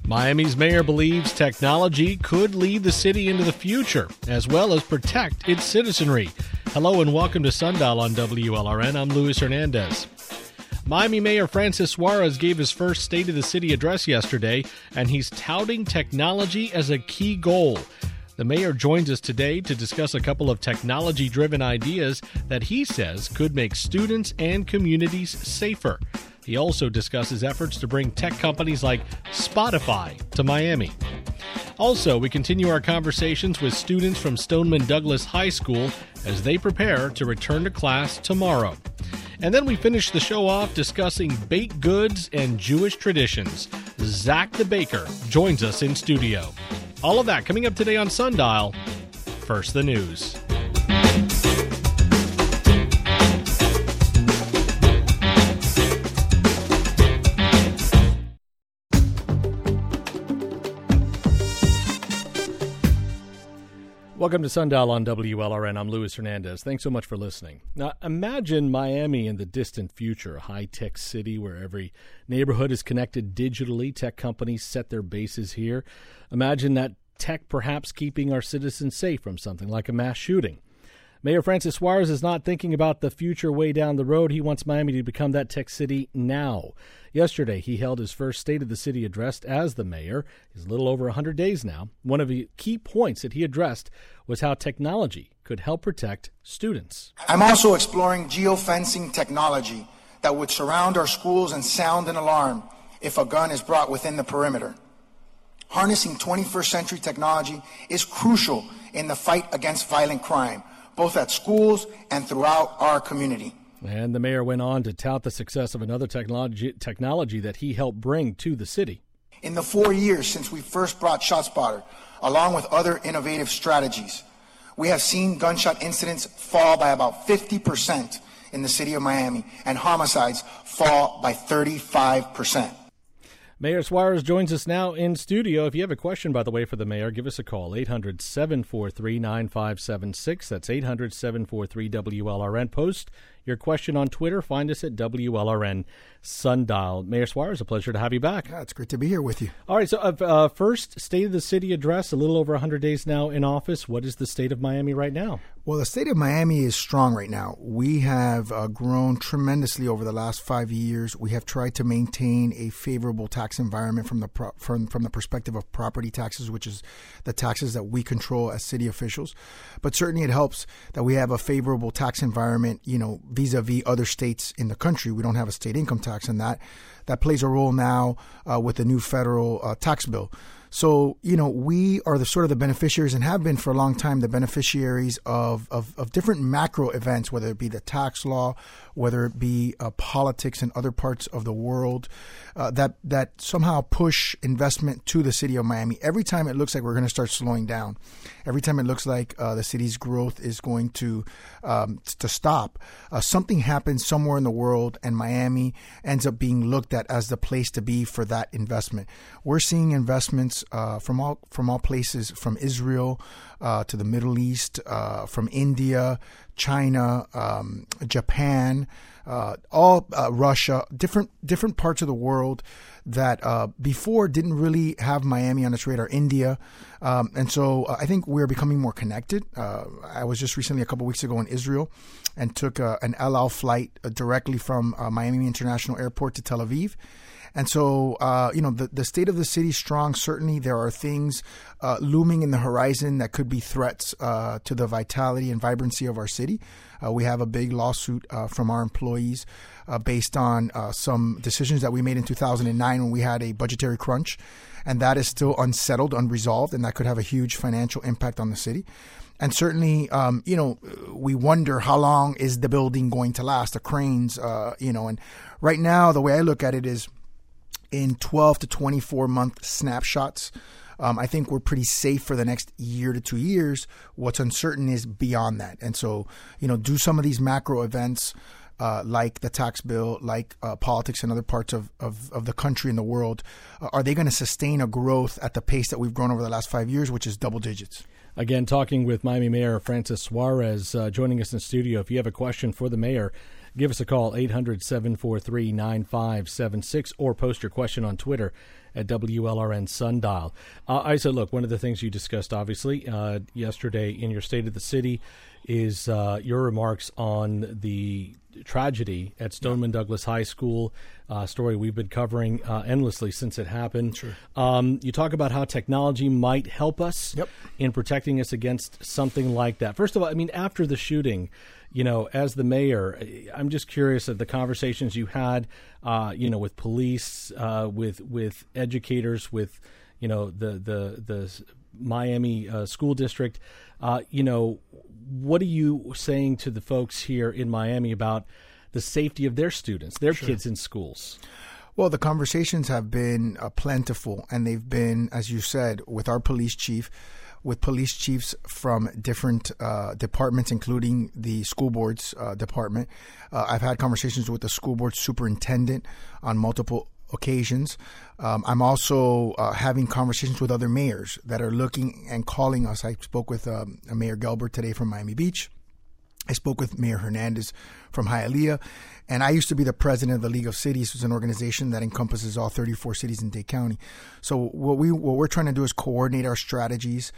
Miami's mayor believes technology could lead the city into the future, as well as protect its citizenry. Hello and welcome to Sundial on WLRN. I'm Luis Hernandez. Miami Mayor Francis Suarez gave his first State of the City address yesterday, and he's touting technology as a key goal. The mayor joins us today to discuss a couple of technology-driven ideas that he says could make students and communities safer. He also discusses efforts to bring tech companies like Spotify to Miami. Also, we continue our conversations with students from Stoneman Douglas High School as they prepare to return to class tomorrow. And then we finish the show off discussing baked goods and Jewish traditions. Zach the Baker joins us in studio. All of that coming up today on Sundial. First, the news. Welcome to Sundial on WLRN. I'm Luis Hernandez. Thanks so much for listening. Now, imagine Miami in the distant future, a high-tech city where every neighborhood is connected digitally. Tech companies set their bases here. Imagine that tech perhaps keeping our citizens safe from something like a mass shooting. Mayor Francis Suarez is not thinking about the future way down the road. He wants Miami to become that tech city now. Yesterday, he held his first State of the City address as the mayor. He's a little over 100 days now. One of the key points that he addressed was how technology could help protect students. I'm also exploring geofencing technology that would surround our schools and sound an alarm if a gun is brought within the perimeter. Harnessing 21st century technology is crucial in the fight against violent crime, both at schools and throughout our community. And the mayor went on to tout the success of another technology that he helped bring to the city. In the 4 years since we first brought ShotSpotter, along with other innovative strategies, we have seen gunshot incidents fall by about 50% in the city of Miami, and homicides fall by 35%. Mayor Suarez joins us now in studio. If you have a question, by the way, for the mayor, give us a call, 800-743-9576. That's 800-743-WLRN. Post your question on Twitter. Find us at WLRN Sundial. Mayor Suarez, a pleasure to have you back. Yeah, it's great to be here with you. All right, so first State of the City address, a little over 100 days now in office. What is the state of Miami right now? Well, the state of Miami is strong right now. We have grown tremendously over the last 5 years. We have tried to maintain a favorable tax environment from the perspective of property taxes, which is the taxes that we control as city officials. But certainly it helps that we have a favorable tax environment, vis-a-vis other states in the country. We don't have a state income tax, and that plays a role now with the new federal tax bill. So, we are the beneficiaries and have been for a long time the beneficiaries of different macro events, whether it be the tax law, whether it be politics in other parts of the world, that somehow push investment to the city of Miami. Every time it looks like we're going to start slowing down, every time it looks like the city's growth is going to stop, something happens somewhere in the world, and Miami ends up being looked at as the place to be for that investment. We're seeing investments from all places, from Israel to the Middle East, from India, China, Japan, Russia, different parts of the world that before didn't really have Miami on its radar. India, and so I think we're becoming more connected. I was just recently a couple weeks ago in Israel and took an El Al flight directly from Miami International Airport to Tel Aviv. And so, the state of the city is strong. Certainly, there are things looming in the horizon that could be threats to the vitality and vibrancy of our city. We have a big lawsuit from our employees based on some decisions that we made in 2009 when we had a budgetary crunch. And that is still unsettled, unresolved, and that could have a huge financial impact on the city. And certainly, we wonder how long is the building going to last, the cranes, and right now, the way I look at it is in 12 to 24 month snapshots. I think we're pretty safe for the next year to 2 years. What's uncertain is beyond that. And so, do some of these macro events like the tax bill, like politics in other parts of the country and the world, are they going to sustain a growth at the pace that we've grown over the last 5 years, which is double digits? Again, talking with Miami Mayor Francis Suarez, joining us in the studio. If you have a question for the mayor, Give us a call, 800-743-9576, or post your question on Twitter at WLRN Sundial. Isa, look, one of the things you discussed, obviously, yesterday in your State of the City is your remarks on the tragedy at Stoneman Douglas High School, story we've been covering endlessly since it happened. Sure. You talk about how technology might help us in protecting us against something like that. First of all, I mean, after the shooting, as the mayor, I'm just curious of the conversations you had, with police, with educators, with, the Miami school district. What are you saying to the folks here in Miami about the safety of their students, their kids in schools? Well, the conversations have been plentiful, and they've been, as you said, with our police chief, with police chiefs from different departments, including the school board's department. I've had conversations with the school board superintendent on multiple occasions. I'm also having conversations with other mayors that are looking and calling us. I spoke with Mayor Gelbert today from Miami Beach. I spoke with Mayor Hernandez from Hialeah, and I used to be the president of the League of Cities, which is an organization that encompasses all 34 cities in Dade County. So what we're trying to do is coordinate our strategies,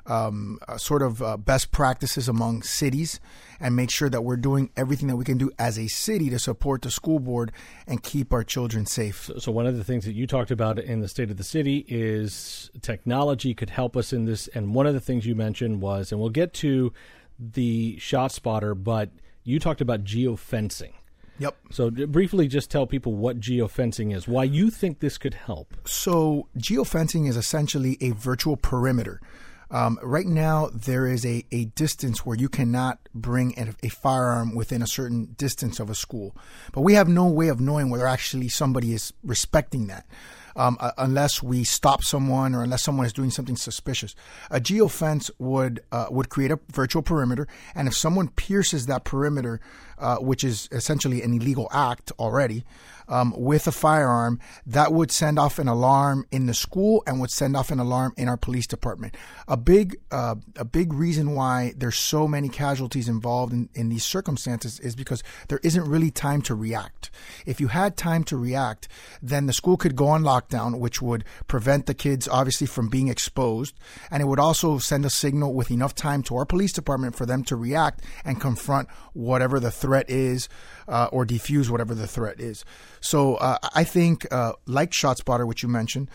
best practices among cities, and make sure that we're doing everything that we can do as a city to support the school board and keep our children safe. So one of the things that you talked about in the State of the City is technology could help us in this, and one of the things you mentioned was, and we'll get to the ShotSpotter, but you talked about geofencing. Yep. So briefly just tell people what geofencing is, why you think this could help. So geofencing is essentially a virtual perimeter. Right now, there is a distance where you cannot bring a firearm within a certain distance of a school. But we have no way of knowing whether actually somebody is respecting that. Unless we stop someone or unless someone is doing something suspicious. A geofence would create a virtual perimeter, and if someone pierces that perimeter, which is essentially an illegal act already, with a firearm, that would send off an alarm in the school and would send off an alarm in our police department. A big reason why there's so many casualties involved in these circumstances is because there isn't really time to react. If you had time to react, then the school could go on lockdown, which would prevent the kids obviously from being exposed, and it would also send a signal with enough time to our police department for them to react and confront whatever the threat is, or defuse whatever the threat is. So I think, like ShotSpotter, which you mentioned,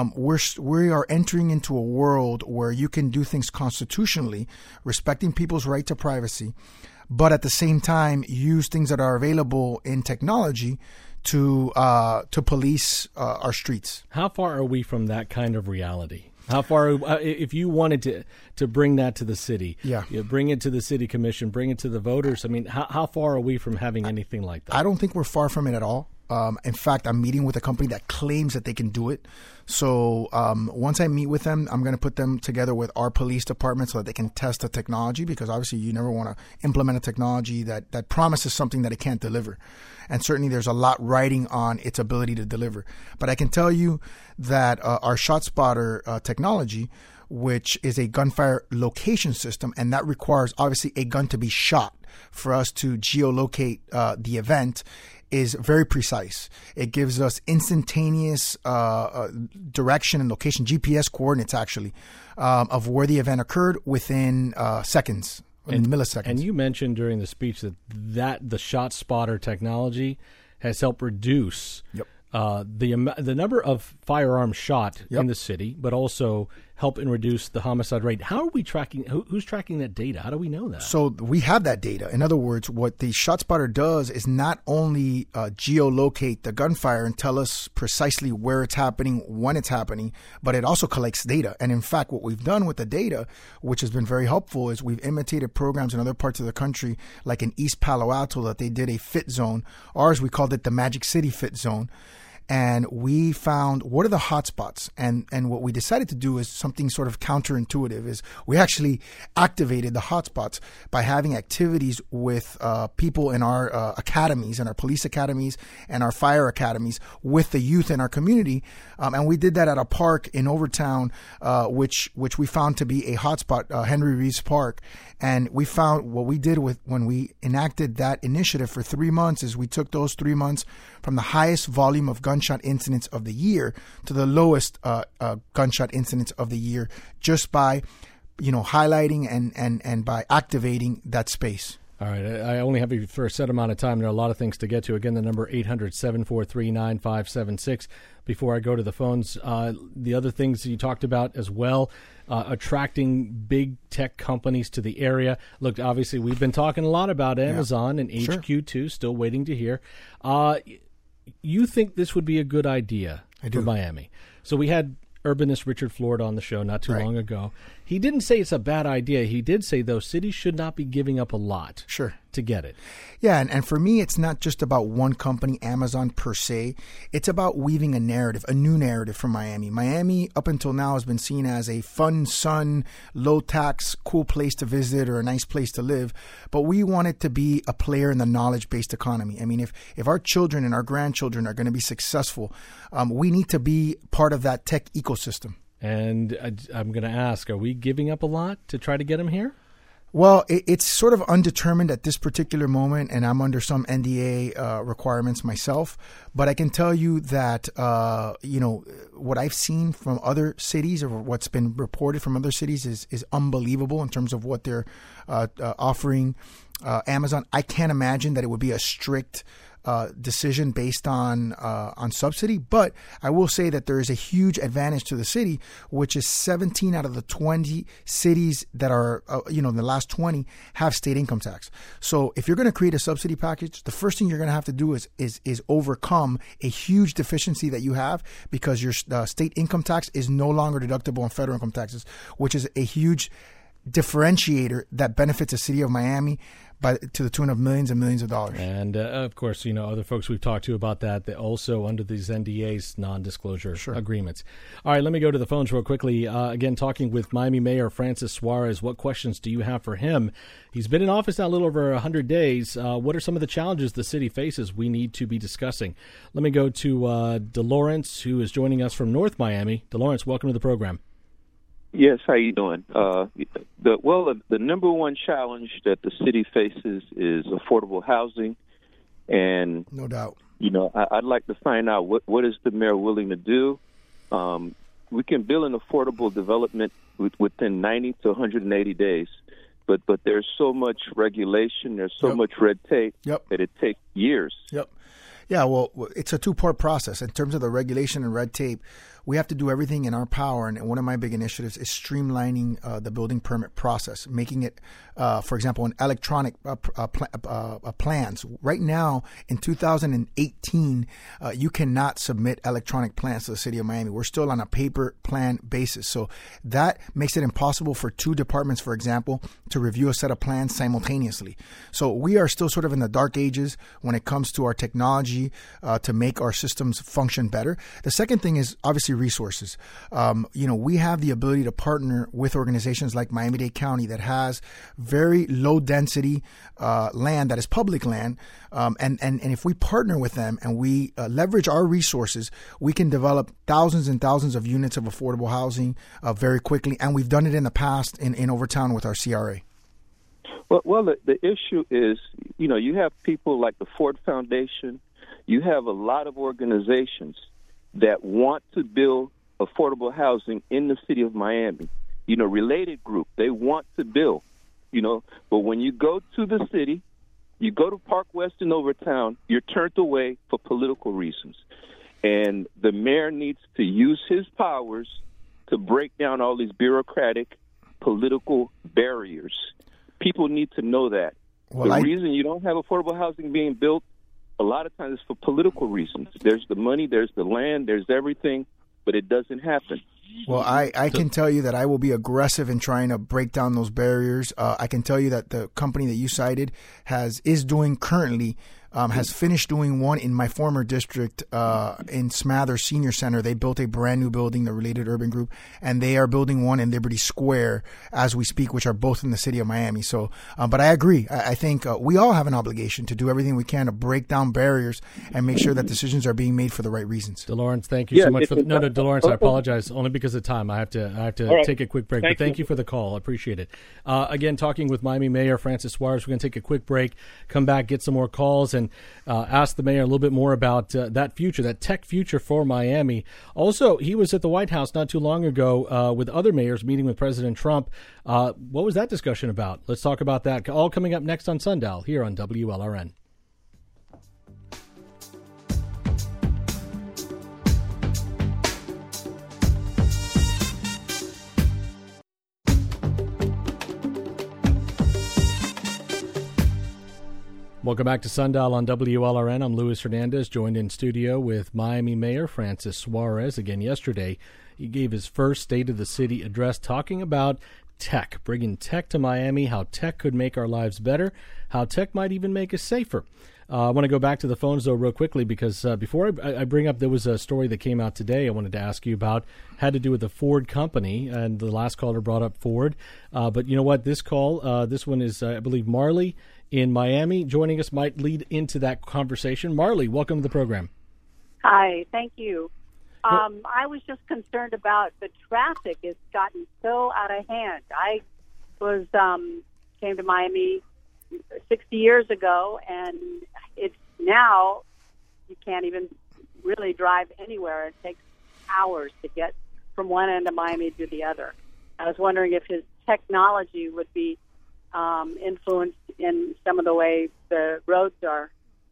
we are entering into a world where you can do things constitutionally, respecting people's right to privacy, but at the same time use things that are available in technology to police our streets. How far are we from that kind of reality? How far, if you wanted to bring that to the city, bring it to the city commission, bring it to the voters, I mean, how far are we from having anything like that? I don't think we're far from it at all. In fact, I'm meeting with a company that claims that they can do it. So once I meet with them, I'm going to put them together with our police department so that they can test the technology, because obviously you never want to implement a technology that promises something that it can't deliver. And certainly there's a lot riding on its ability to deliver. But I can tell you that our ShotSpotter technology, which is a gunfire location system, and that requires obviously a gun to be shot for us to geolocate the event, is very precise. It gives us instantaneous direction and location, GPS coordinates actually, of where the event occurred within seconds, in milliseconds. And you mentioned during the speech that the ShotSpotter technology has helped reduce the number of firearms shot in the city, but also help and reduce the homicide rate. How are we tracking? Who's tracking that data? How do we know that? So we have that data. In other words, what the ShotSpotter does is not only geolocate the gunfire and tell us precisely where it's happening, when it's happening, but it also collects data. And in fact, what we've done with the data, which has been very helpful, is we've imitated programs in other parts of the country, like in East Palo Alto, that they did a fit zone. Ours, we called it the Magic City Fit Zone. and we found what are the hotspots. And what we decided to do is something sort of counterintuitive. Is we actually activated the hotspots by having activities with people in our academies, and our police academies and our fire academies, with the youth in our community. And we did that at a park in Overtown, which we found to be a hotspot, Henry Reeves Park. And we found what we did when we enacted that initiative for 3 months is we took those 3 months from the highest volume of gunshot incidents of the year to the lowest gunshot incidents of the year, just by highlighting and by activating that space. All right. I only have you for a set amount of time. There are a lot of things to get to. Again, the number 800-743-9576. Before I go to the phones, the other things you talked about as well, attracting big tech companies to the area. Look, obviously, we've been talking a lot about Amazon and HQ2, still waiting to hear. You think this would be a good idea for Miami? So we had urbanist Richard Florida on the show not too long ago. He didn't say it's a bad idea. He did say, though, cities should not be giving up a lot to get it. Yeah, and for me, it's not just about one company, Amazon per se. It's about weaving a narrative, a new narrative for Miami. Miami, up until now, has been seen as a fun, low-tax, cool place to visit or a nice place to live. But we want it to be a player in the knowledge-based economy. I mean, if our children and our grandchildren are going to be successful, we need to be part of that tech ecosystem. And I'm going to ask, are we giving up a lot to try to get them here? Well, it's sort of undetermined at this particular moment, and I'm under some NDA requirements myself. But I can tell you that, what I've seen from other cities or what's been reported from other cities is unbelievable in terms of what they're offering Amazon. I can't imagine that it would be a strict decision based on subsidy, but I will say that there is a huge advantage to the city, which is 17 out of the 20 cities that are, in the last 20 have state income tax. So if you're going to create a subsidy package, the first thing you're going to have to do is overcome a huge deficiency that you have, because your state income tax is no longer deductible on federal income taxes, which is a huge differentiator that benefits the city of Miami to the tune of millions and millions of dollars. And of course, other folks we've talked to about that, they're also under these NDAs, non-disclosure agreements. All right, let me go to the phones real quickly. Again, talking with Miami Mayor Francis Suarez. What questions do you have for him? He's been in office now a little over 100 days. What are some of the challenges the city faces we need to be discussing? Let me go to DeLawrence, who is joining us from North Miami. DeLawrence, welcome to the program. Yes, how you doing? The number one challenge that the city faces is affordable housing, and no doubt. I'd like to find out what is the mayor willing to do. We can build an affordable development within 90 to 180 days, but there's so much regulation, there's so much red tape that it takes years. Yeah, well, it's a two-part process. In terms of the regulation and red tape, we have to do everything in our power, and one of my big initiatives is streamlining the building permit process, making it, for example, an electronic plans. Right now, in 2018, you cannot submit electronic plans to the city of Miami. We're still on a paper plan basis. So that makes it impossible for two departments, for example, to review a set of plans simultaneously. So we are still sort of in the dark ages when it comes to our technology to make our systems function better. The second thing is obviously resources. We have the ability to partner with organizations like Miami-Dade County that has very low density land that is public land. And if we partner with them and we leverage our resources, we can develop thousands and thousands of units of affordable housing very quickly. And we've done it in the past in Overtown with our CRA. Well, the issue is, you have people like the Ford Foundation. You have a lot of organizations that want to build affordable housing in the city of Miami. Related group, they want to build, but when you go to the city, you go to Park West in Overtown, you're turned away for political reasons. And the mayor needs to use his powers to break down all these bureaucratic political barriers. People need to know that. The reason you don't have affordable housing being built a lot of times it's for political reasons. There's the money, there's the land, there's everything, but it doesn't happen. Well, I can tell you that I will be aggressive in trying to break down those barriers. I can tell you that the company that you cited is doing currently has finished doing one in my former district in Smather Senior Center. They built a brand new building, the Related Urban Group, and they are building one in Liberty Square as we speak, which are both in the city of Miami. So, but I agree. I think we all have an obligation to do everything we can to break down barriers and make sure that decisions are being made for the right reasons. DeLawrence, thank you so much for DeLawrence, I apologize only because of time. I have to take a quick break, but thank you for the call. I appreciate it. Again, talking with Miami Mayor Francis Suarez. We're going to take a quick break, come back, get some more calls, and ask the mayor a little bit more about that future, that tech future for Miami. Also, he was at the White House not too long ago with other mayors meeting with President Trump. What was that discussion about? Let's talk about that. All coming up next on Sundial here on WLRN. Welcome back to Sundial on WLRN. I'm Luis Hernandez, joined in studio with Miami Mayor Francis Suarez. Again, yesterday, he gave his first State of the City address talking about tech, bringing tech to Miami, how tech could make our lives better, how tech might even make us safer. I want to go back to the phones, though, real quickly, because before I bring up, there was a story that came out today I wanted to ask you about, had to do with the Ford company, and the last caller brought up Ford. But you know what? This call, this one is, I believe, Marley in Miami joining us, might lead into that conversation. Marley, welcome to the program. Hi, thank you. I was just concerned about the traffic. It's gotten so out of hand. I was came to Miami 60 years ago, and it's now you can't even really drive anywhere. It takes hours to get from one end of Miami to the other. I was wondering if his technology would be influenced in some of the way the roads are.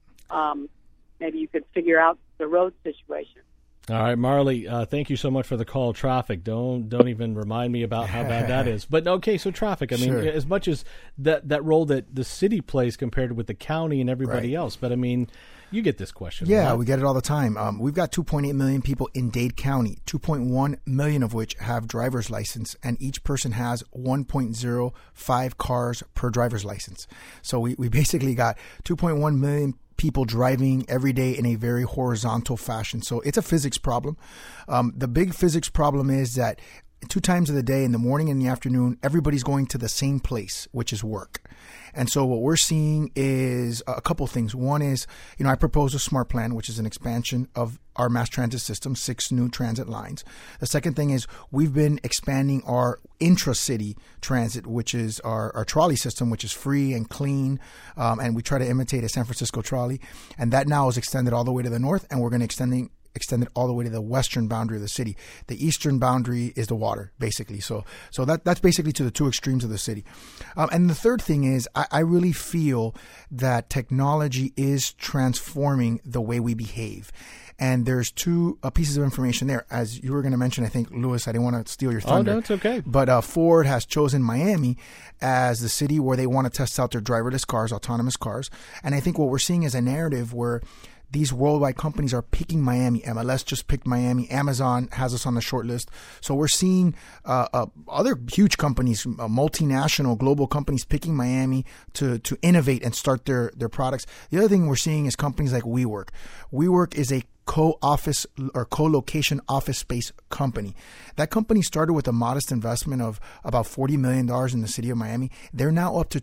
Maybe you could figure out the road situation. All right, Marley, thank you so much for the call. Traffic, don't even remind me about how bad that is. But okay, so traffic, I mean, as much as that role that the city plays compared with the county and everybody else, but I mean, you get this question. Yeah, right? We get it all the time. We've got 2.8 million people in Dade County, 2.1 million of which have driver's license, and each person has 1.05 cars per driver's license. So we basically got 2.1 million people driving every day in a very horizontal fashion. So it's a physics problem. The big physics problem is that 2 times of the day, in the morning and the afternoon, everybody's going to the same place, which is work. And so what we're seeing is a couple things. One is, I proposed a smart plan, which is an expansion of our mass transit system, 6 new transit lines. The second thing is we've been expanding our intra-city transit, which is our trolley system, which is free and clean. And we try to imitate a San Francisco trolley. And that now is extended all the way to the north, and we're going to extend it all the way to the western boundary of the city. The eastern boundary is the water, basically. So that's basically to the 2 extremes of the city. And the third thing is I really feel that technology is transforming the way we behave. And there's 2 pieces of information there. As you were going to mention, I think, Louis, I didn't want to steal your thunder. Oh, no, it's okay. But Ford has chosen Miami as the city where they want to test out their driverless cars, autonomous cars. And I think what we're seeing is a narrative where these worldwide companies are picking Miami. MLS just picked Miami. Amazon has us on the short list. So we're seeing other huge companies, multinational global companies picking Miami to innovate and start their products. The other thing we're seeing is companies like WeWork. WeWork is a co-office or co-location office space company. That company started with a modest investment of about $40 million in the city of Miami. They're now up to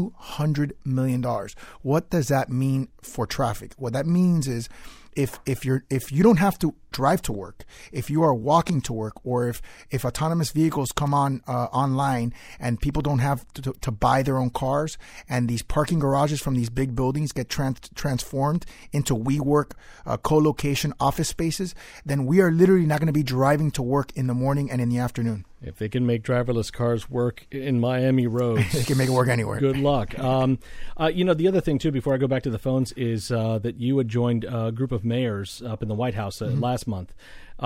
$200 million. What does that mean for traffic? What that means is if you don't have to drive to work, if you are walking to work, or if autonomous vehicles come online and people don't have to buy their own cars, and these parking garages from these big buildings get transformed into WeWork co-location office spaces, then we are literally not going to be driving to work in the morning and in the afternoon. If they can make driverless cars work in Miami roads, they can make it work anywhere. Good luck. The other thing, too, before I go back to the phones, is that you had joined a group of mayors up in the White House last month.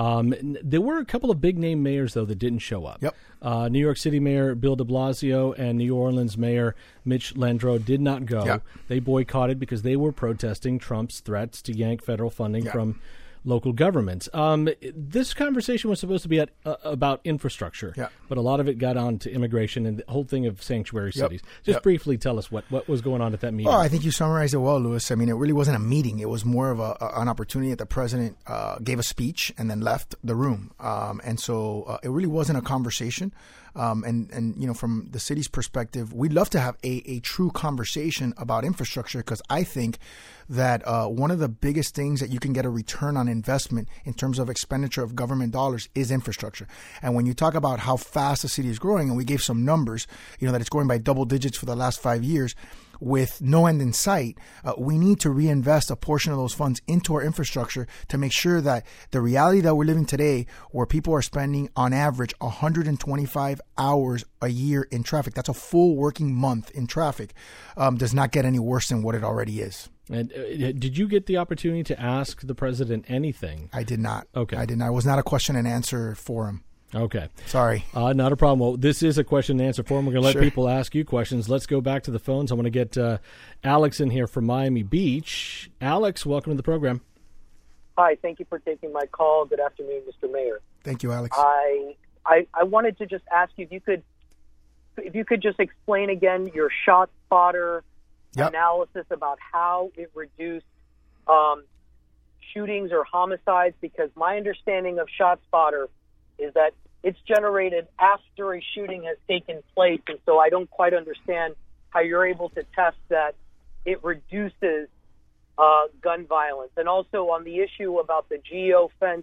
There were a couple of big-name mayors, though, that didn't show up. Yep. New York City Mayor Bill de Blasio and New Orleans Mayor Mitch Landrieu did not go. Yep. They boycotted because they were protesting Trump's threats to yank federal funding from local governments. This conversation was supposed to be about infrastructure, but a lot of it got on to immigration and the whole thing of sanctuary cities. Just briefly tell us what was going on at that meeting. Oh, I think you summarized it well, Louis. I mean, it really wasn't a meeting. It was more of an opportunity that the president gave a speech and then left the room. And so it really wasn't a conversation. And you know, from the city's perspective, we'd love to have a true conversation about infrastructure, because I think that one of the biggest things that you can get a return on investment in terms of expenditure of government dollars is infrastructure. And when you talk about how fast the city is growing, and we gave some numbers, you know, that it's growing by double digits for the last 5 years, with no end in sight, we need to reinvest a portion of those funds into our infrastructure to make sure that the reality that we're living today, where people are spending on average 125 hours a year in traffic, that's a full working month in traffic, does not get any worse than what it already is. And did you get the opportunity to ask the president anything? I did not. Okay. I did not. It was not a question and answer forum. Okay. Sorry. Not a problem. Well, this is a question and answer forum. We're going to let people ask you questions. Let's go back to the phones. I want to get Alex in here from Miami Beach. Alex, welcome to the program. Hi. Thank you for taking my call. Good afternoon, Mr. Mayor. Thank you, Alex. I wanted to just ask you if you could just explain again your ShotSpotter analysis about how it reduced shootings or homicides, because my understanding of ShotSpotter is that it's generated after a shooting has taken place, and so I don't quite understand how you're able to test that it reduces gun violence. And also on the issue about the geofence,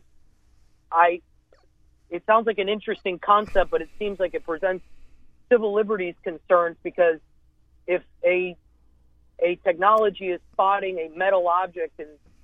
it sounds like an interesting concept, but it seems like it presents civil liberties concerns, because if a technology is spotting a metal object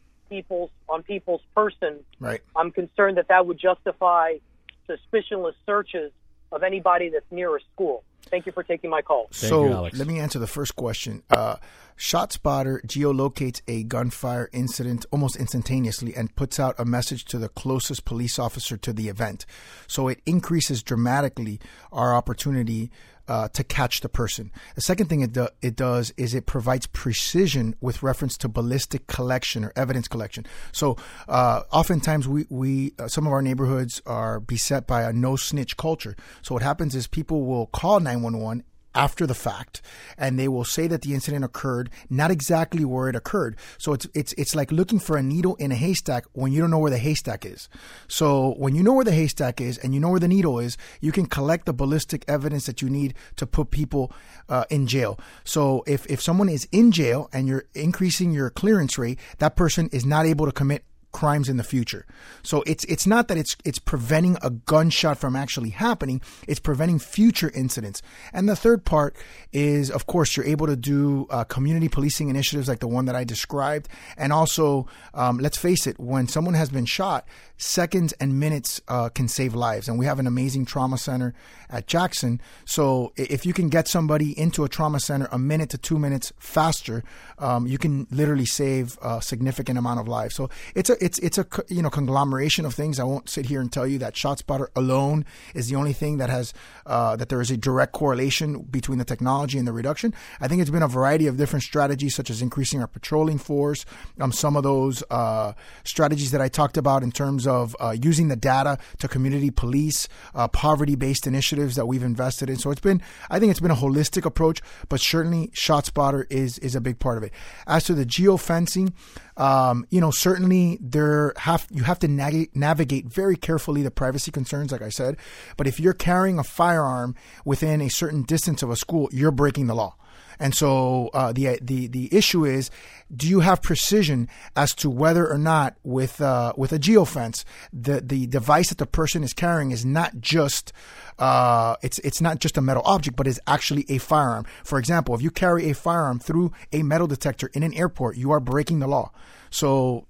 on people's person, right, I'm concerned that would justify suspicionless searches of anybody that's near a school. Thank you for taking my call. So let me answer the first question. ShotSpotter geolocates a gunfire incident almost instantaneously and puts out a message to the closest police officer to the event. So it increases dramatically our opportunity to catch the person. The second thing it does is it provides precision with reference to ballistic collection or evidence collection. So oftentimes we some of our neighborhoods are beset by a no snitch culture. So what happens is people will call 911 after the fact, and they will say that the incident occurred not exactly where it occurred. So it's like looking for a needle in a haystack when you don't know where the haystack is. So when you know where the haystack is and you know where the needle is, you can collect the ballistic evidence that you need to put people in jail. So if someone is in jail and you're increasing your clearance rate, that person is not able to commit crimes in the future. So it's not that it's preventing a gunshot from actually happening, it's preventing future incidents. And the third part is, of course, you're able to do community policing initiatives like the one that I described. And also, let's face it, when someone has been shot, seconds and minutes can save lives. And we have an amazing trauma center at Jackson. So if you can get somebody into a trauma center a minute to 2 minutes faster, you can literally save a significant amount of lives. So it's a conglomeration of things. I won't sit here and tell you that ShotSpotter alone is the only thing that has that there is a direct correlation between the technology and the reduction. I think it's been a variety of different strategies, such as increasing our patrolling force. Some of those strategies that I talked about in terms of using the data to community police, poverty-based initiatives that we've invested in. So I think it's been a holistic approach, but certainly ShotSpotter is a big part of it. As to the geofencing, certainly you have to navigate very carefully the privacy concerns, like I said. But if you're carrying a firearm within a certain distance of a school, you're breaking the law. And so the issue is, do you have precision as to whether or not with a geofence, the device that the person is carrying is not just it's not just a metal object, but is actually a firearm. For example, if you carry a firearm through a metal detector in an airport, you are breaking the law. So,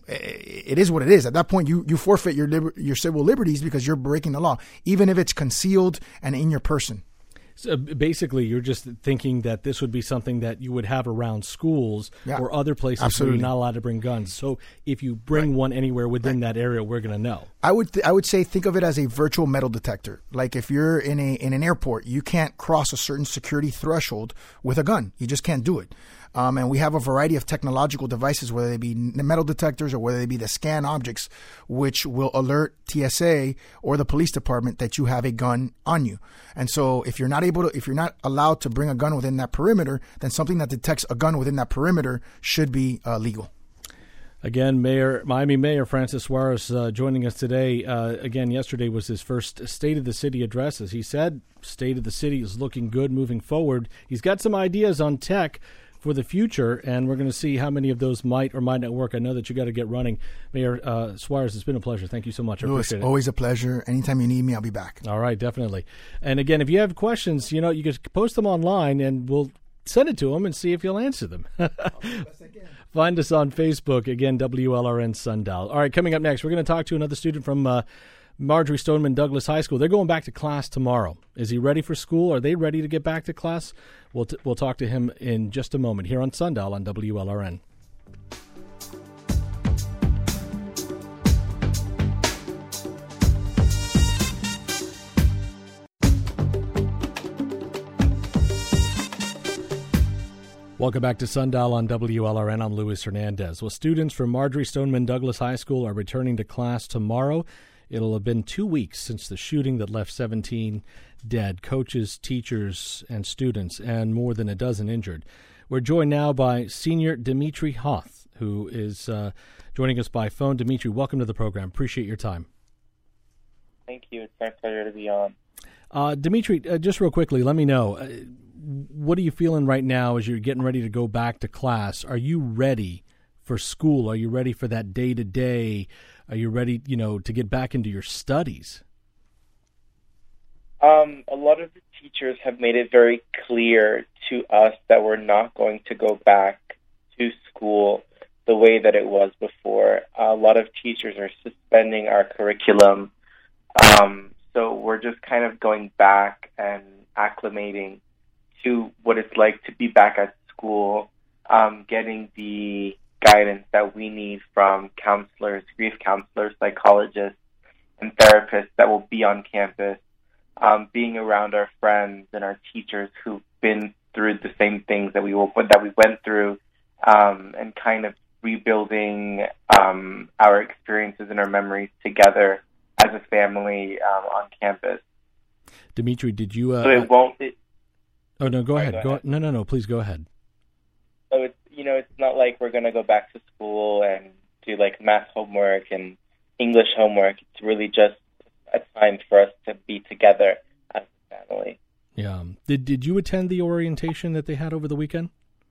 it is what it is. At that point, you forfeit your civil liberties because you're breaking the law, even if it's concealed and in your person. So basically, you're just thinking that this would be something that you would have around schools or other places where you're not allowed to bring guns. So if you bring one anywhere within that area, we're going to know. I would say think of it as a virtual metal detector. Like if you're in an airport, you can't cross a certain security threshold with a gun. You just can't do it. And we have a variety of technological devices, whether they be metal detectors or whether they be the scan objects, which will alert TSA or the police department that you have a gun on you. And so if you're not allowed to bring a gun within that perimeter, then something that detects a gun within that perimeter should be legal. Again, Miami Mayor Francis Suarez joining us today. Again, yesterday was his first State of the City address. As he said, State of the City is looking good moving forward. He's got some ideas on tech for the future, and we're going to see how many of those might or might not work. I know that you got to get running. Mayor Suarez, it's been a pleasure. Thank you so much. I appreciate it. Always a pleasure. Anytime you need me, I'll be back. All right, definitely. And again, if you have questions, you can post them online, and we'll send it to him and see if he'll answer them. Find us on Facebook, again, WLRN Sundial. All right, coming up next, we're going to talk to another student from Marjory Stoneman Douglas High School. They're going back to class tomorrow. Is he ready for school? Are they ready to get back to class? We'll talk to him in just a moment here on Sundial on WLRN. Welcome back to Sundial on WLRN. I'm Luis Hernandez. Well, students from Marjory Stoneman Douglas High School are returning to class tomorrow. It'll have been 2 weeks since the shooting that left 17 dead, coaches, teachers, and students, and more than a dozen injured. We're joined now by senior Dimitri Hoth, who is joining us by phone. Dimitri, welcome to the program. Appreciate your time. Thank you. It's my pleasure to be on. Dimitri, just real quickly, let me know. What are you feeling right now as you're getting ready to go back to class? Are you ready for school? Are you ready for that day-to-day? Are you ready, to get back into your studies? A lot of the teachers have made it very clear to us that we're not going to go back to school the way that it was before. A lot of teachers are suspending our curriculum. So we're just kind of going back and acclimating to what it's like to be back at school, getting the guidance that we need from counselors, grief counselors, psychologists, and therapists that will be on campus, being around our friends and our teachers who've been through the same things that we went through, and kind of rebuilding our experiences and our memories together as a family on campus. Dimitri, did you... So it won't... Oh, no, go ahead. No, please go ahead. So it's not like we're going to go back to school and do math homework and English homework. It's really just a time for us to be together as a family. Yeah. Did you attend the orientation that they had over the weekend?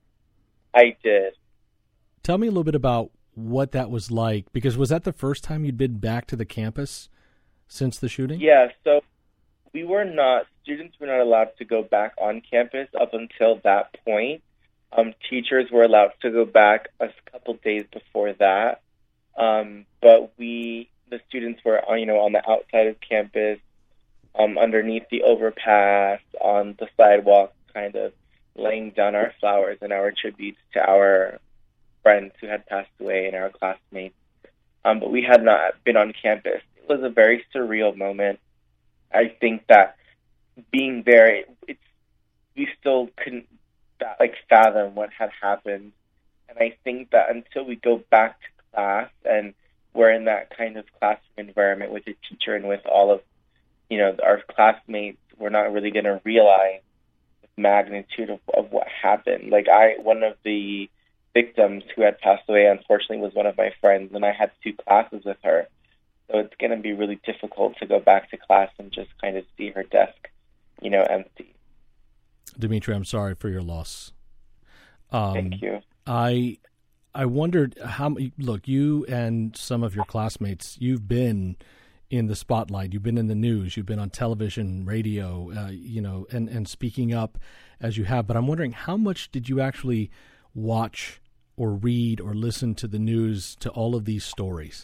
I did. Tell me a little bit about what that was like, because was that the first time you'd been back to the campus since the shooting? Yeah, so students were not allowed to go back on campus up until that point. Teachers were allowed to go back a couple days before that. But the students were, on the outside of campus, underneath the overpass, on the sidewalk, kind of laying down our flowers and our tributes to our friends who had passed away and our classmates. But we had not been on campus. It was a very surreal moment. I think that being there, we still couldn't fathom what had happened. And I think that until we go back to class and we're in that kind of classroom environment with a teacher and with all of, our classmates, we're not really going to realize the magnitude of what happened. One of the victims who had passed away, unfortunately, was one of my friends, and I had 2 classes with her. So it's going to be really difficult to go back to class and just kind of see her desk, empty. Dimitri, I'm sorry for your loss. Thank you. I wondered look, you and some of your classmates, you've been in the spotlight. You've been in the news. You've been on television, radio, and speaking up as you have. But I'm wondering, how much did you actually watch or read or listen to the news, to all of these stories?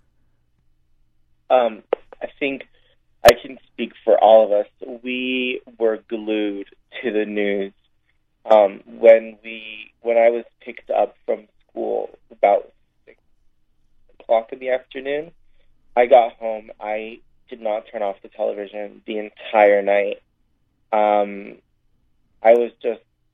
I think I can speak for all of us. We were glued to the news. When I was picked up from school about 6 o'clock in the afternoon, I got home. I did not turn off the television the entire night. I was just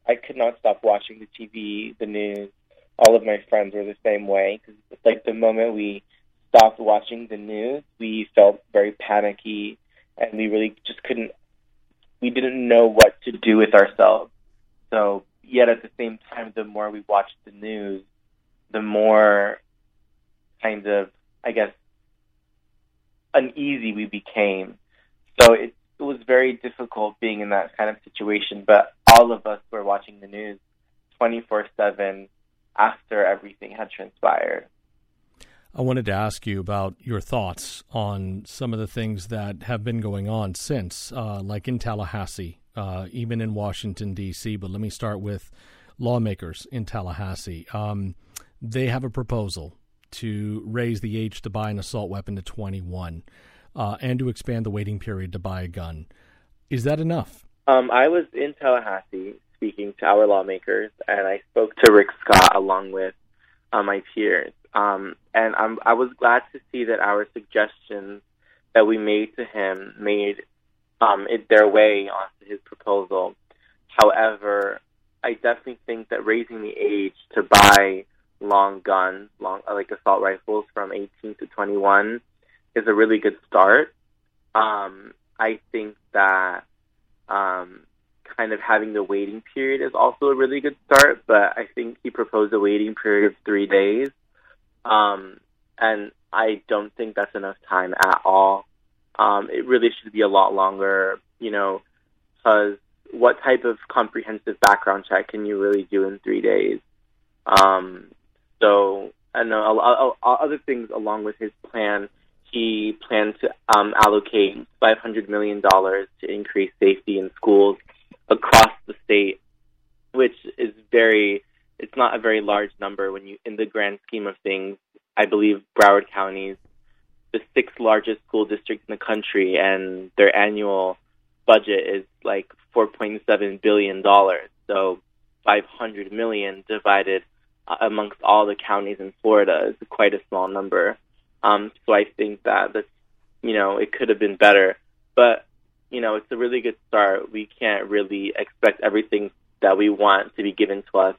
I could not stop watching the TV, the news. All of my friends were the same way. Cause like the moment we stopped watching the news, we felt very panicky, and we really just couldn't. We didn't know what to do with ourselves. So, yet at the same time, the more we watched the news, the more kind of, I guess, uneasy we became. So it was very difficult being in that kind of situation. But all of us were watching the news 24/7 after everything had transpired. I wanted to ask you about your thoughts on some of the things that have been going on since, like in Tallahassee, even in Washington, D.C. But let me start with lawmakers in Tallahassee. They have a proposal to raise the age to buy an assault weapon to 21 and to expand the waiting period to buy a gun. Is that enough? I was in Tallahassee speaking to our lawmakers, and I spoke to Rick Scott along with my peers. And I was glad to see that our suggestions that we made to him made it their way onto his proposal. However, I definitely think that raising the age to buy long guns, like assault rifles from 18 to 21, is a really good start. I think that kind of having the waiting period is also a really good start, but I think he proposed a waiting period of 3 days. And I don't think that's enough time at all. It really should be a lot longer, because what type of comprehensive background check can you really do in 3 days? So, I know other things along with his plan. He planned to allocate $500 million to increase safety in schools across the state, which is it's not a very large number when in the grand scheme of things. I believe Broward County is the 6th largest school district in the country, and their annual budget is like $4.7 billion. So $500 million divided amongst all the counties in Florida is quite a small number. So I think that that's, it could have been better, but it's a really good start. We can't really expect everything that we want to be given to us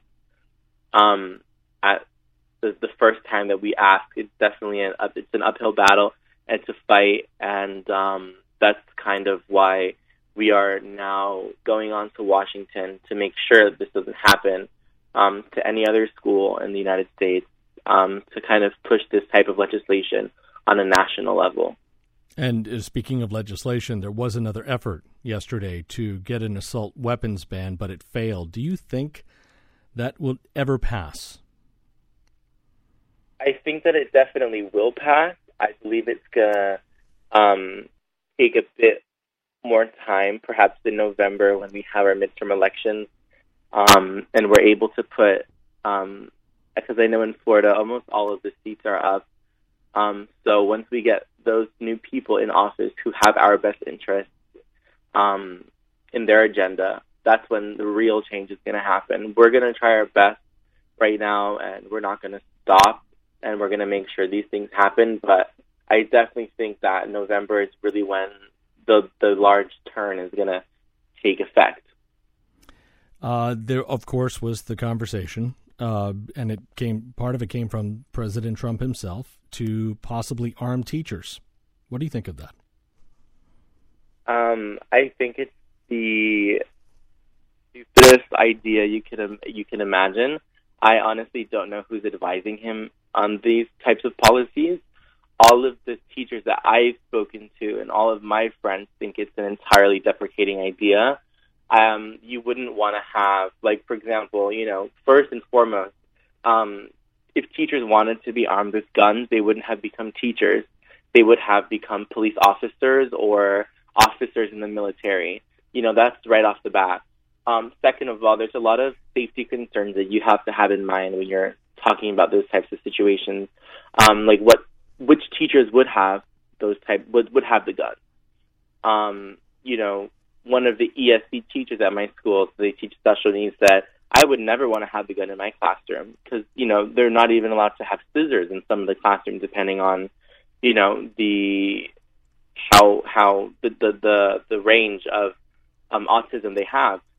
at the first time that we ask. It's definitely it's an uphill battle and to fight, and that's kind of why we are now going on to Washington to make sure that this doesn't happen to any other school in the United States, to kind of push this type of legislation on a national level. And speaking of legislation, there was another effort yesterday to get an assault weapons ban, but it failed. Do you think that will ever pass? I think that it definitely will pass. I believe it's going to take a bit more time, perhaps in November when we have our midterm elections, and we're able to put, because I know in Florida almost all of the seats are up. So once we get those new people in office who have our best interests in their agenda, that's when the real change is going to happen. We're going to try our best right now, and we're not going to stop, and we're going to make sure these things happen. But I definitely think that November is really when the large turn is going to take effect. There, of course, was the conversation, and part of it came from President Trump himself, to possibly arm teachers. What do you think of that? I think it's the stupidest idea you can imagine. I honestly don't know who's advising him on these types of policies. All of the teachers that I've spoken to and all of my friends think it's an entirely deprecating idea. You wouldn't want to have, like, for example, first and foremost, if teachers wanted to be armed with guns, they wouldn't have become teachers. They would have become police officers or officers in the military. That's right off the bat. Second of all, there's a lot of safety concerns that you have to have in mind when you're talking about those types of situations. Like which teachers would have would have the guns. One of the ESC teachers at my school, so they teach special needs, said, I would never want to have the gun in my classroom because, they're not even allowed to have scissors in some of the classrooms, depending on, the range of autism they have.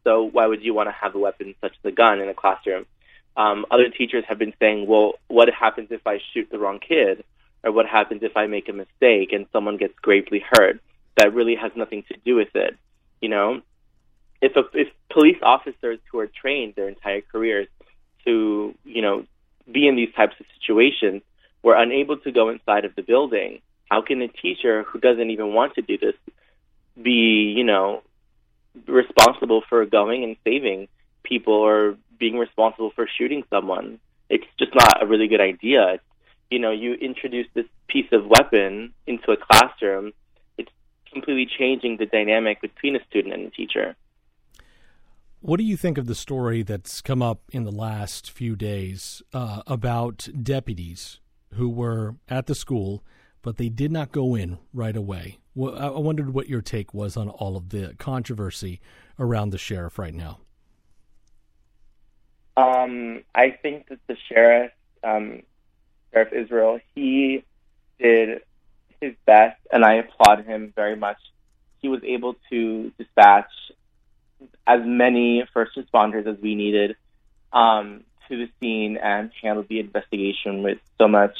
so why would you want to have a weapon such as a gun in a classroom? Other teachers have been saying, well, what happens if I shoot the wrong kid? Or what happens if I make a mistake and someone gets gravely hurt? That really has nothing to do with it. You know, if police officers who are trained their entire careers to, you know, be in these types of situations were unable to go inside of the building, how can a teacher who doesn't even want to do this be, you know, responsible for going and saving people or being responsible for shooting someone? It's just not a really good idea. You know, you introduce this piece of weapon into a classroom, it's completely changing the dynamic between a student and a teacher. What do you think of the story that's come up in the last few days about deputies who were at the school, but they did not go in right away? Well, I wondered what your take was on all of the controversy around the sheriff right now. I think that the sheriff, Sheriff Israel, he did his best, and I applaud him very much. He was able to dispatch as many first responders as we needed to the scene and handle the investigation with so much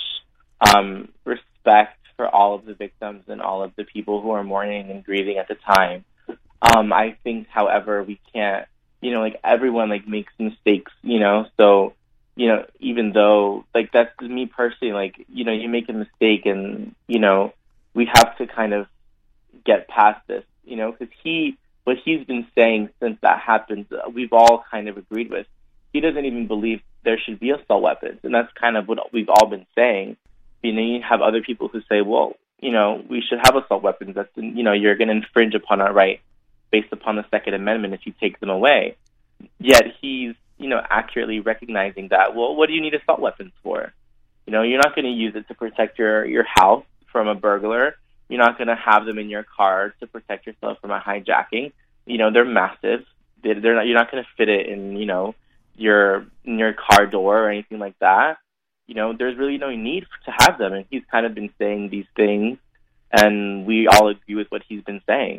respect for all of the victims and all of the people who are mourning and grieving at the time. I think, however, we can't, you know, like, everyone, like, makes mistakes, you know, so, you know, even though, like, that's me personally, like, you know, you make a mistake and, you know, we have to kind of get past this, you know, because what he's been saying since that happened, we've all kind of agreed with. He doesn't even believe there should be assault weapons, and that's kind of what we've all been saying. You know, you have other people who say, well, you know, we should have assault weapons. That's, you know, you're going to infringe upon our right based upon the Second Amendment if you take them away. Yet he's, you know, accurately recognizing that, well, what do you need assault weapons for? You know, you're not going to use it to protect your house from a burglar. You're not going to have them in your car to protect yourself from a hijacking. You know, they're massive. They're not. You're not going to fit it in, you know, in your car door or anything like that. You know, there's really no need to have them. And he's kind of been saying these things, and we all agree with what he's been saying.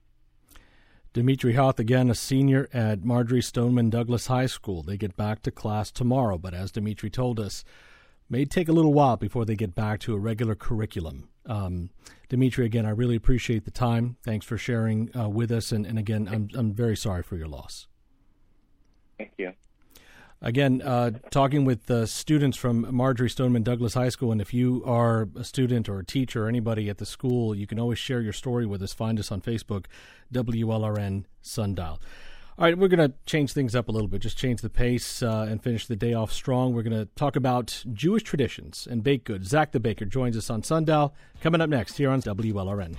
Dimitri Hoth, again, a senior at Marjory Stoneman Douglas High School. They get back to class tomorrow, but as Dimitri told us, may take a little while before they get back to a regular curriculum. Dimitri, again, I really appreciate the time. Thanks for sharing with us, and again, I'm very sorry for your loss. Thank you. Again, talking with students from Marjory Stoneman Douglas High School, and if you are a student or a teacher or anybody at the school, you can always share your story with us. Find us on Facebook, WLRN Sundial. All right, we're going to change things up a little bit, just change the pace and finish the day off strong. We're going to talk about Jewish traditions and baked goods. Zach the Baker joins us on Sundial, coming up next here on WLRN.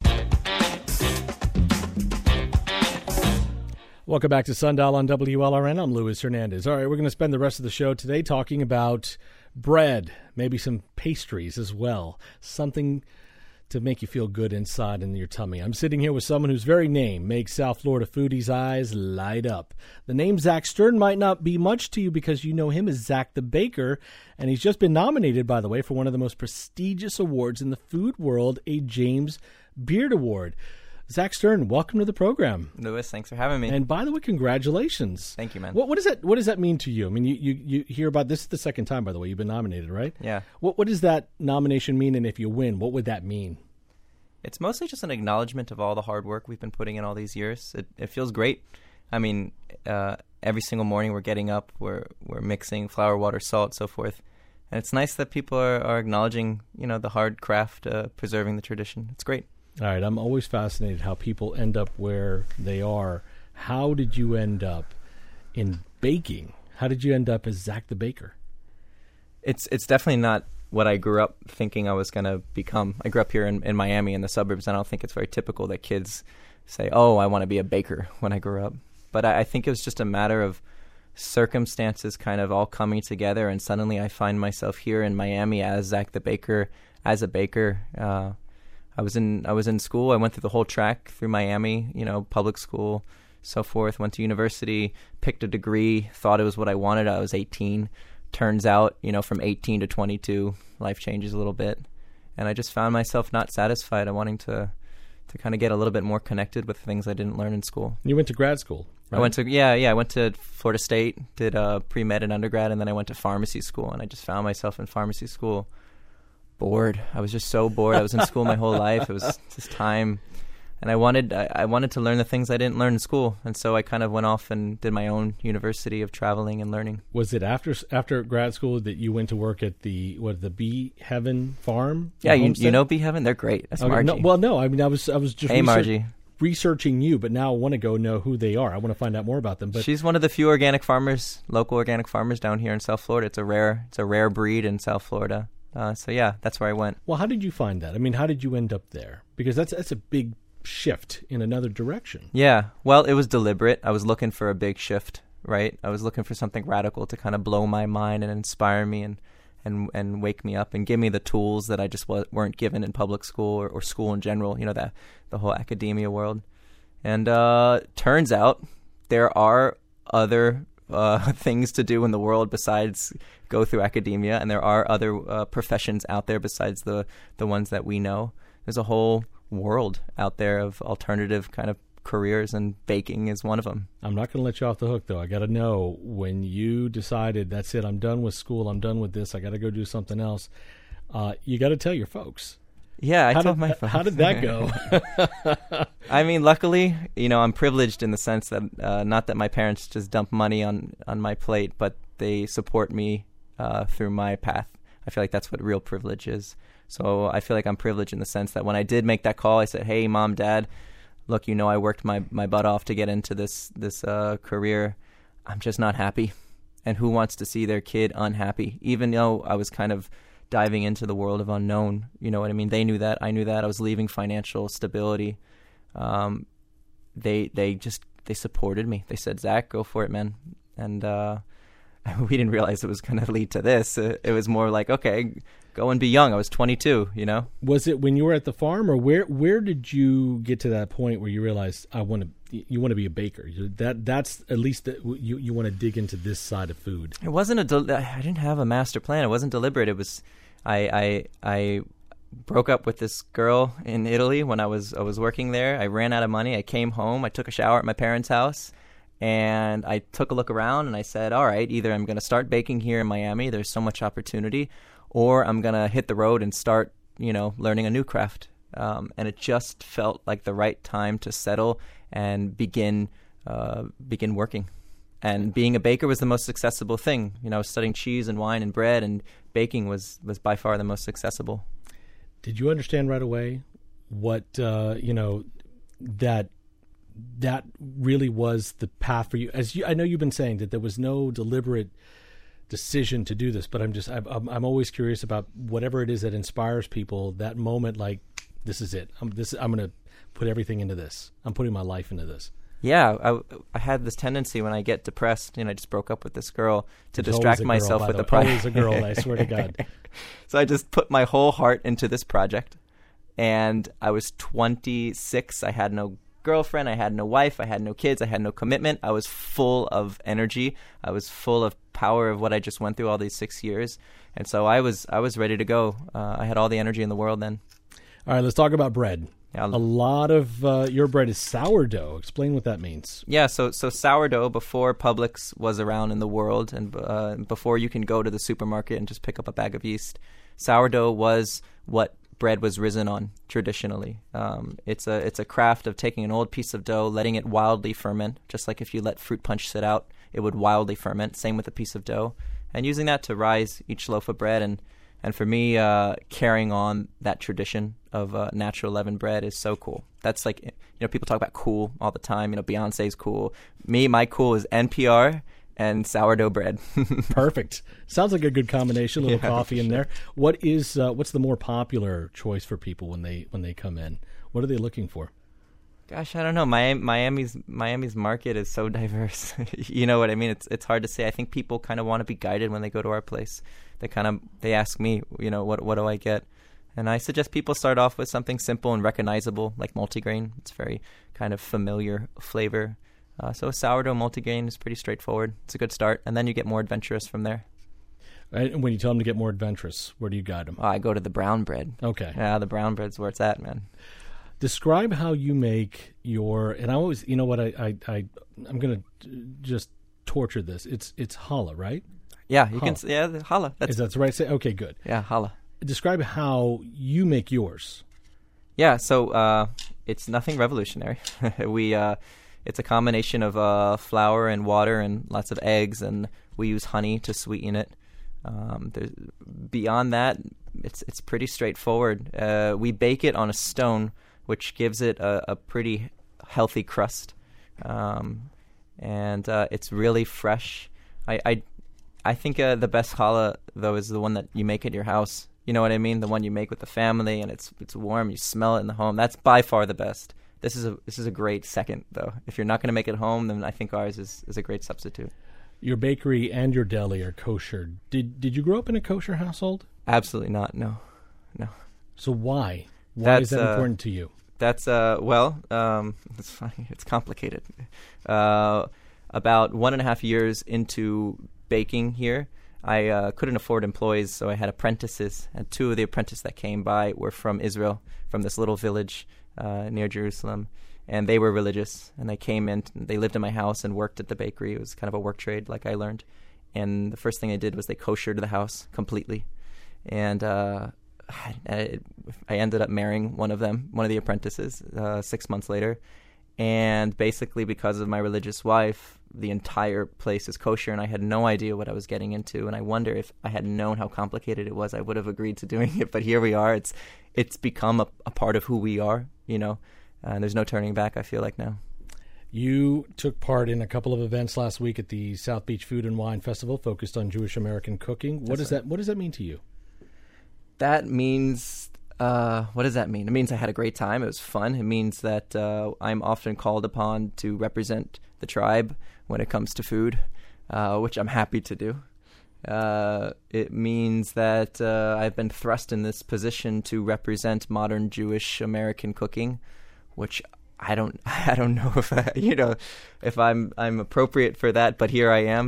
Welcome back to Sundial on WLRN. I'm Luis Hernandez. All right, we're going to spend the rest of the show today talking about bread, maybe some pastries as well, something to make you feel good inside in your tummy. I'm sitting here with someone whose very name makes South Florida foodies' eyes light up. The name Zach Stern might not be much to you because you know him as Zach the Baker, and he's just been nominated, by the way, for one of the most prestigious awards in the food world, a James Beard Award. Zach Stern, welcome to the program. Louis, thanks for having me. And by the way, congratulations. Thank you, man. What does that mean to you? I mean, you hear about this is the second time, by the way, you've been nominated, right? Yeah. What does that nomination mean? And if you win, what would that mean? It's mostly just an acknowledgement of all the hard work we've been putting in all these years. It feels great. I mean, every single morning we're getting up, we're mixing flour, water, salt, so forth. And it's nice that people are acknowledging, you know, the hard craft, preserving the tradition. It's great. All right, I'm always fascinated how people end up where they are. How did you end up in baking? How did you end up as Zach the Baker? It's definitely not what I grew up thinking I was going to become. I grew up here in Miami in the suburbs, and I don't think it's very typical that kids say, oh, I want to be a baker when I grew up. But I think it was just a matter of circumstances kind of all coming together, and suddenly I find myself here in Miami as Zach the Baker, as a baker. I was in school. I went through the whole track through Miami, you know, public school, so forth. Went to university, picked a degree, thought it was what I wanted. I was 18. Turns out, you know, from 18 to 22, life changes a little bit. And I just found myself not satisfied. I'm wanting to kind of get a little bit more connected with things I didn't learn in school. You went to grad school, right? right? I went to Florida State, did pre-med and undergrad, and then I went to pharmacy school, and I just found myself in pharmacy school bored. I was just so bored. I was in school my whole life. It was just time, and I wanted to learn the things I didn't learn in school, and so I kind of went off and did my own university of traveling and learning. Was it after grad school that you went to work at the Bee Heaven farm? Yeah, you know Bee Heaven? They're great. That's Margie. I mean, I was just Margie. Researching you, but now I want to go know who they are. I want to find out more about them. But she's one of the few local organic farmers down here in South Florida. It's a rare breed in South Florida. So yeah, that's where I went. Well, how did you find that? I mean, how did you end up there? Because that's a big shift in another direction. Yeah, well, it was deliberate. I was looking for a big shift, right? I was looking for something radical to kind of blow my mind and inspire me and wake me up and give me the tools that I just weren't given in public school or school in general, you know, the whole academia world. And turns out there are other things to do in the world besides go through academia, and there are other professions out there besides the ones that we know. There's a whole world out there of alternative kind of careers, and baking is one of them. I'm not going to let you off the hook, though. I got to know, when you decided, that's it, I'm done with school, I'm done with this, I got to go do something else, you got to tell your folks. Yeah, I told my folks. How did that go? I mean, luckily, you know, I'm privileged in the sense that not that my parents just dump money on my plate, but they support me through my path. I feel like that's what real privilege is. So I feel like I'm privileged in the sense that when I did make that call, I said, hey, Mom, Dad, look, you know, I worked my butt off to get into this career. I'm just not happy. And who wants to see their kid unhappy? Even though I was kind of diving into the world of unknown, you know what I mean? They knew that. I knew that. I was leaving financial stability. They supported me. They said, Zach, go for it, man. And we didn't realize it was going to lead to this. It was more like, okay, go and be young. I was 22, you know? Was it when you were at the farm, or where did you get to that point where you realized you want to be a baker? That's at least you want to dig into this side of food. It wasn't I didn't have a master plan. It wasn't deliberate. It was I broke up with this girl in Italy when I was working there. I ran out of money. I came home. I took a shower at my parents' house. And I took a look around and I said, all right, either I'm going to start baking here in Miami, there's so much opportunity, or I'm going to hit the road and start, you know, learning a new craft. And it just felt like the right time to settle and begin working. And being a baker was the most accessible thing. You know, I was studying cheese and wine and bread, and baking was by far the most accessible. Did you understand right away what, that really was the path for you? I know you've been saying that there was no deliberate decision to do this, but I'm always curious about whatever it is that inspires people. That moment, like, this is it. I'm going to put everything into this. I'm putting my life into this. Yeah, I had this tendency when I get depressed, and I just broke up with this girl, to distract myself with the project. Always a girl, I swear to God. So I just put my whole heart into this project, and I was 26. I had no girlfriend, I had no wife, I had no kids, I had no commitment. I was full of energy. I was full of power of what I just went through all these 6 years, and so I was ready to go. I had all the energy in the world then. All right, let's talk about bread. Yeah, a lot of your bread is sourdough. Explain what that means. Yeah, so sourdough, before Publix was around in the world, and before you can go to the supermarket and just pick up a bag of yeast, sourdough was what bread was risen on traditionally. It's a craft of taking an old piece of dough, letting it wildly ferment, just like if you let fruit punch sit out, it would wildly ferment. Same with a piece of dough, and using that to rise each loaf of bread. And for me, carrying on that tradition of natural leavened bread is so cool. That's like, you know, people talk about cool all the time. You know, Beyonce's cool. My cool is NPR and sourdough bread. Perfect. Sounds like a good combination. A little coffee in there. What's the more popular choice for people when they come in? What are they looking for? Gosh, I don't know. Miami's market is so diverse. You know what I mean? It's hard to say. I think people kind of want to be guided when they go to our place. They ask me, you know, what do I get? And I suggest people start off with something simple and recognizable, like multigrain. It's very kind of familiar flavor. So a sourdough multigrain is pretty straightforward. It's a good start, and then you get more adventurous from there. Right, and when you tell them to get more adventurous, where do you guide them? I go to the brown bread. Okay. Yeah, the brown bread's where it's at, man. Describe how you make your, and I always, you know what, I'm going to just torture this. It's challah, right? Yeah, you can. Yeah, the challah. Is that the right say? Okay, good. Yeah, challah. Describe how you make yours. Yeah, so it's nothing revolutionary. It's a combination of flour and water and lots of eggs, and we use honey to sweeten it. Beyond that, it's pretty straightforward. We bake it on a stone, which gives it a pretty healthy crust, and it's really fresh. I think the best challah, though, is the one that you make at your house. You know what I mean? The one you make with the family, and it's warm. You smell it in the home. That's by far the best. This is a great second, though. If you're not going to make it home, then I think ours is a great substitute. Your bakery and your deli are kosher. Did you grow up in a kosher household? Absolutely not. No. So why? Why is that important to you? That's it's funny. It's complicated. About 1.5 years into baking here, I couldn't afford employees, so I had apprentices, and 2 of the apprentices that came by were from Israel, from this little village near Jerusalem, and they were religious, and they came in, they lived in my house and worked at the bakery. It was kind of a work trade, like I learned, and the first thing they did was they koshered the house completely, and I ended up marrying one of the apprentices 6 months later, and basically because of my religious wife, the entire place is kosher, and I had no idea what I was getting into, and I wonder if I had known how complicated it was, I would have agreed to doing it, but here we are. It's become a part of who we are, you know, and there's no turning back, I feel like, now. You took part in a couple of events last week at the South Beach Food and Wine Festival focused on Jewish American cooking. What does that mean to you? That means, what does that mean? It means I had a great time. It was fun. It means that I'm often called upon to represent the tribe when it comes to food, which I'm happy to do. It means that I've been thrust in this position to represent modern Jewish American cooking, which I don't know if if I'm appropriate for that, but here I am,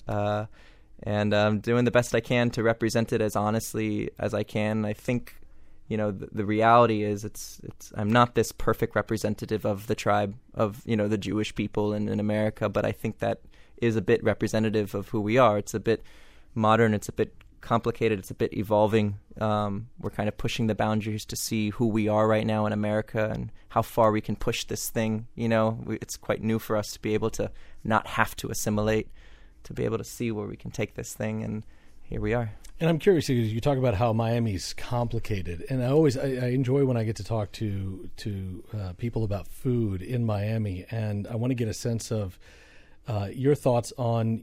and I'm doing the best I can to represent it as honestly as I can. I think, the reality is I'm not this perfect representative of the tribe of, the Jewish people in America, but I think that is a bit representative of who we are. It's a bit modern. It's a bit complicated. It's a bit evolving. We're kind of pushing the boundaries to see who we are right now in America and how far we can push this thing. It's quite new for us to be able to not have to assimilate, to be able to see where we can take this thing, and here we are. And I'm curious, because you talk about how Miami's complicated, and I enjoy when I get to talk to people about food in Miami, and I want to get a sense of your thoughts on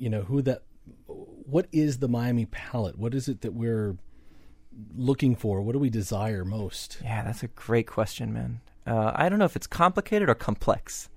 what is the Miami palate? What is it that we're looking for? What do we desire most? Yeah, that's a great question, man. I don't know if it's complicated or complex.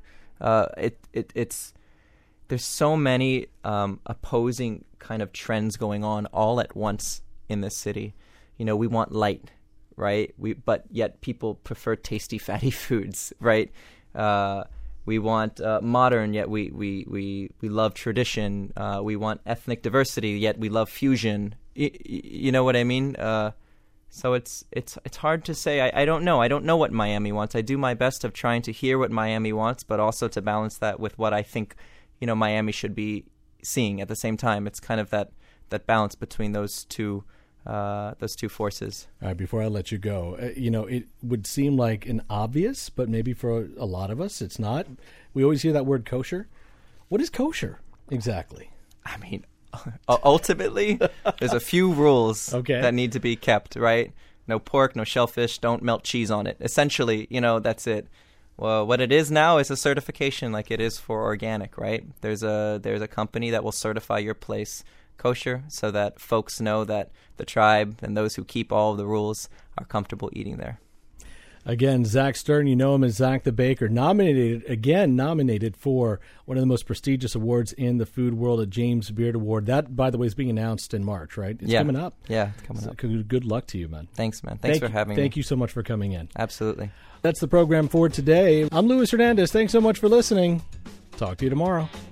It's there's so many opposing kind of trends going on all at once in this city. We want light, right? But yet people prefer tasty, fatty foods, right? We want modern, yet we love tradition. We want ethnic diversity, yet we love fusion. You know what I mean? So it's hard to say. I don't know. I don't know what Miami wants. I do my best of trying to hear what Miami wants, but also to balance that with what I think Miami should be seeing at the same time. It's kind of that balance between those two forces. All right, before I let you go, it would seem like an obvious, but maybe for a lot of us, it's not. We always hear that word kosher. What is kosher exactly? I mean, ultimately, there's a few rules that need to be kept, right? No pork, no shellfish, don't melt cheese on it. Essentially, that's it. Well, what it is now is a certification like it is for organic, right? There's a company that will certify your place kosher so that folks know that the tribe and those who keep all of the rules are comfortable eating there. Again, Zach Stern, you know him as Zach the Baker, nominated for one of the most prestigious awards in the food world, a James Beard Award. That, by the way, is being announced in March, right? It's coming up. Yeah, it's coming up. Good luck to you, man. Thanks, man. Thanks for having me. Thank you so much for coming in. Absolutely. That's the program for today. I'm Luis Hernandez. Thanks so much for listening. Talk to you tomorrow.